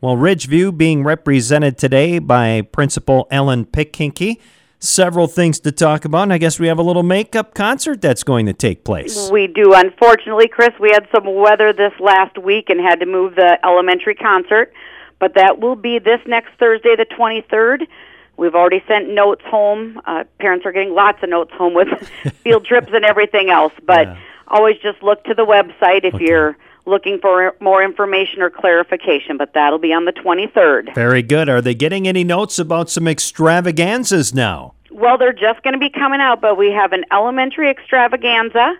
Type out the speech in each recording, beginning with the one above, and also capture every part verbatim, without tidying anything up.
Well, Ridgeview being represented today by Principal Ellen Pickinke. Several things to talk about, and I guess we have a little makeup concert that's going to take place. We do. Unfortunately, Chris, we had some weather this last week and had to move the elementary concert, but that will be this next Thursday, the twenty-third. We've already sent notes home. Uh, parents are getting lots of notes home with field trips and everything else, but yeah. Always just look to the website if okay. you're looking for more information or clarification, but that'll be on the twenty-third. Very good. Are they getting any notes about some extravaganzas now? Well, they're just going to be coming out, but we have an elementary extravaganza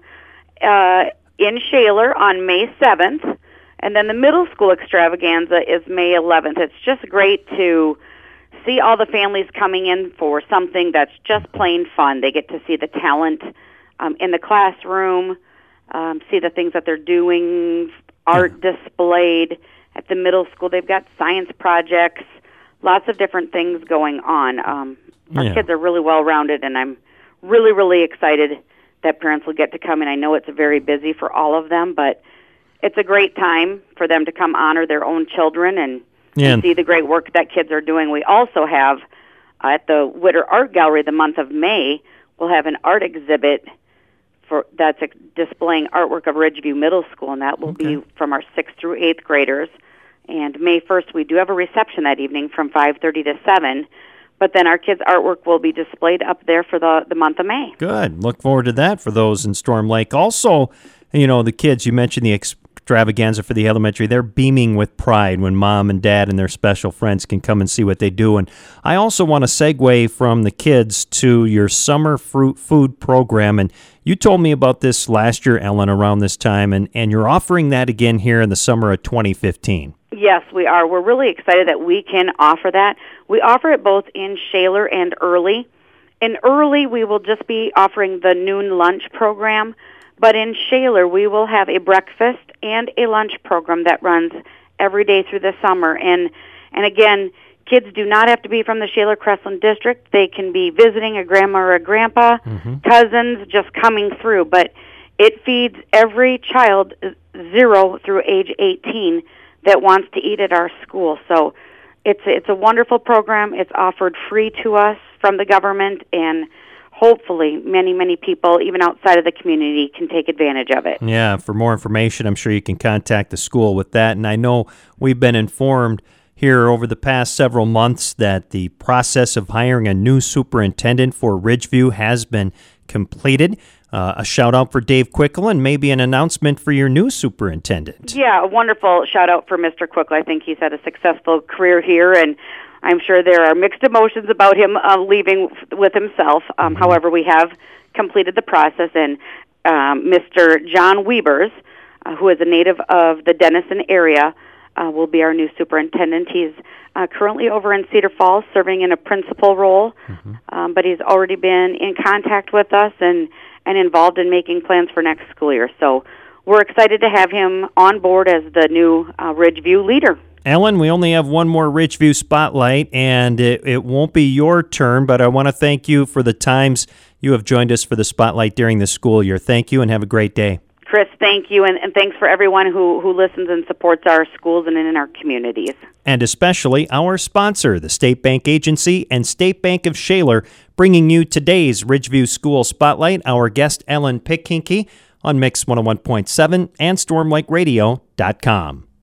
uh, in Shaler on May seventh, and then the middle school extravaganza is May eleventh. It's just great to see all the families coming in for something that's just plain fun. They get to see the talent um, in the classroom, Um, see the things that they're doing, art displayed at the middle school. They've got science projects, lots of different things going on. Um, our yeah. kids are really well-rounded, and I'm really, really excited that parents will get to come in. I know it's very busy for all of them, but it's a great time for them to come honor their own children and, yeah. and see the great work that kids are doing. We also have, uh, at the Witter Art Gallery the month of May, we'll have an art exhibit For, that's a, displaying artwork of Ridgeview Middle School, and that will okay. be from our sixth through eighth graders. And May first, we do have a reception that evening from five thirty to seven, but then our kids' artwork will be displayed up there for the, the month of May. Good. Look forward to that for those in Storm Lake. Also, you know, the kids, you mentioned the extravaganza for the elementary, they're beaming with pride when mom and dad and their special friends can come and see what they do. And I also want to segue from the kids to your summer fruit food program. And you told me about this last year, Ellen, around this time, and, and you're offering that again here in the summer of twenty fifteen. Yes, we are. We're really excited that we can offer that. We offer it both in Shaler and Early. In Early, we will just be offering the noon lunch program, but in Shaler, we will have a breakfast and a lunch program that runs every day through the summer. And and again, kids do not have to be from the Shaler-Crestline district. They can be visiting a grandma or a grandpa, mm-hmm. cousins, just coming through. But it feeds every child zero through age eighteen that wants to eat at our school. So it's it's a wonderful program. It's offered free to us from the government, and hopefully many, many people, even outside of the community, can take advantage of it. Yeah, for more information, I'm sure you can contact the school with that. And I know we've been informed here over the past several months that the process of hiring a new superintendent for Ridgeview has been completed. Uh, a shout-out for Dave Quickle and maybe an announcement for your new superintendent. Yeah, a wonderful shout-out for Mister Quickle. I think he's had a successful career here, and I'm sure there are mixed emotions about him uh, leaving with himself. Um, mm-hmm. However, we have completed the process, and um, Mister John Wiebers, uh, who is a native of the Denison area, uh, will be our new superintendent. He's uh, currently over in Cedar Falls serving in a principal role, mm-hmm. um, but he's already been in contact with us and, and involved in making plans for next school year. So we're excited to have him on board as the new uh, Ridgeview leader. Ellen, we only have one more Ridgeview Spotlight, and it, it won't be your turn, but I want to thank you for the times you have joined us for the Spotlight during the school year. Thank you, and have a great day. Chris, thank you, and, and thanks for everyone who, who listens and supports our schools and in our communities. And especially our sponsor, the State Bank Agency and State Bank of Shaler, bringing you today's Ridgeview School Spotlight. Our guest, Ellen Pickinke, on Mix one oh one point seven and storm lake radio dot com.